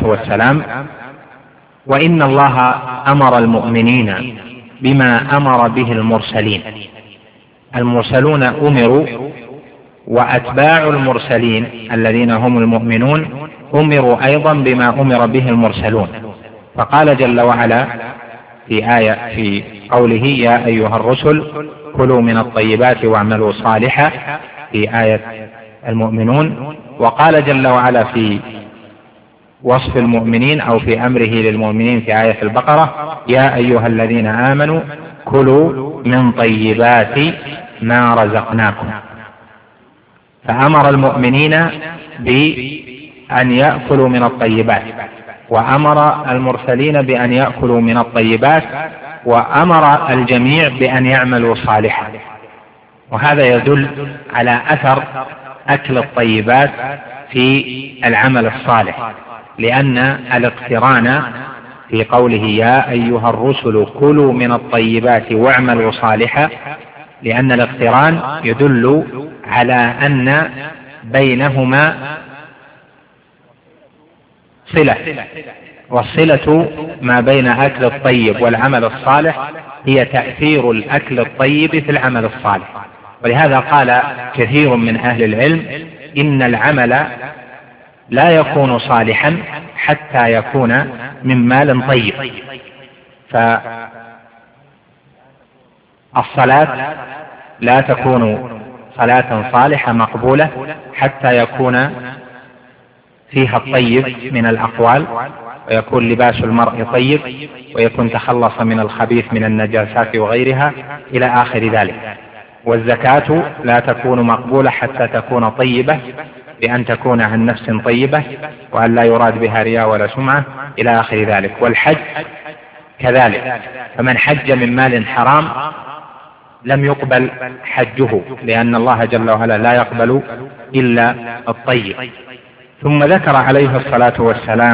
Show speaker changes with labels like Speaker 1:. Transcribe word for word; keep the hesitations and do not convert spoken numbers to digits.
Speaker 1: والسلام: وإن الله أمر المؤمنين بما أمر به المرسلين. المرسلون أمروا، وأتباع المرسلين الذين هم المؤمنون أمروا أيضا بما أمر به المرسلون. فقال جل وعلا في آية في قوله: يا أيها الرسل كلوا من الطيبات واعملوا صالحا، في آية المؤمنون. وقال جل وعلا في وصف المؤمنين أو في أمره للمؤمنين في آية البقرة: يا أيها الذين آمنوا كلوا من طيبات ما رزقناكم. فأمر المؤمنين بأن يأكلوا من الطيبات، وأمر المرسلين بأن يأكلوا من الطيبات، وأمر الجميع بأن يعملوا صالحا. وهذا يدل على أثر أكل الطيبات في العمل الصالح، لأن الاقتران في قوله: يا أيها الرسل كلوا من الطيبات واعملوا صالحا، لأن الاقتران يدل على أن بينهما صلة، والصلة ما بين أكل الطيب والعمل الصالح هي تأثير الأكل الطيب في العمل الصالح. ولهذا قال كثير من أهل العلم: إن العمل لا يكون صالحا حتى يكون من مال طيب. فالصلاة لا تكون صلاة صالحة مقبولة حتى يكون فيها الطيب من الأقوال، ويكون لباس المرء طيب، ويكون تخلص من الخبيث من النجاسات وغيرها إلى آخر ذلك. والزكاة لا تكون مقبولة حتى تكون طيبة، بأن تكون عن نفس طيبة، وأن لا يراد بها رياء ولا سمعة إلى آخر ذلك. والحج كذلك، فمن حج من مال حرام لم يقبل حجه، لأن الله جل وعلا لا يقبل إلا الطيب. ثم ذكر عليه الصلاة والسلام